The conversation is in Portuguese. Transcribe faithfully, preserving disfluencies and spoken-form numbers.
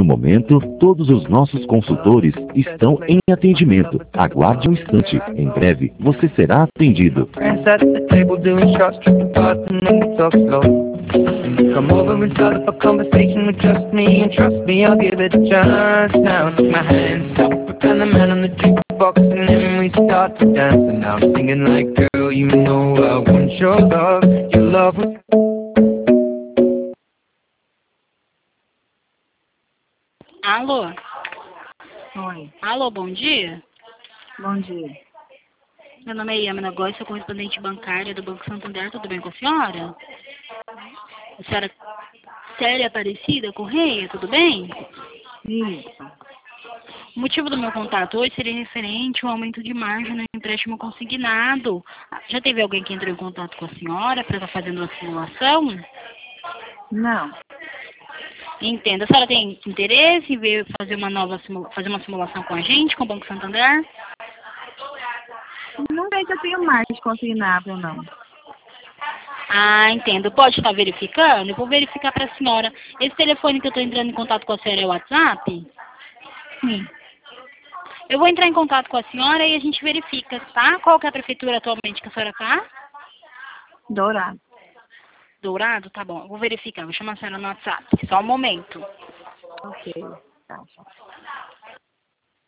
No momento, todos os nossos consultores estão em atendimento. Aguarde um instante. Em breve, você será atendido. Come over and start up a conversation with just me, and trust me, I'll give it a chance. Now take my hand, stop, and the man on the jukebox, and then we start to dance. And now I'm singing like, girl, you know I want your love, your love. Alô? Oi. Alô, bom dia. Bom dia. Meu nome é Yamina Góes, sou correspondente bancária do Banco Santander. Tudo bem com a senhora? A senhora Célia Aparecida Correia, tudo bem? Isso. O motivo do meu contato hoje seria referente ao aumento de margem no empréstimo consignado. Já teve alguém que entrou em contato com a senhora para estar fazendo uma simulação? Não. Entenda. A senhora tem interesse em ver fazer uma nova simula fazer uma simulação com a gente, com o Banco Santander? Não sei se eu tenho mais consignável, não. Ah, entendo. Pode estar verificando? Eu vou verificar para a senhora. Esse telefone que eu estou entrando em contato com a senhora é o WhatsApp? Sim. Eu vou entrar em contato com a senhora e a gente verifica, tá? Qual que é a prefeitura atualmente que a senhora está? Dourado. Dourado? Tá bom. Eu vou verificar. Vou chamar a senhora no WhatsApp. Só um momento. Ok. Tá.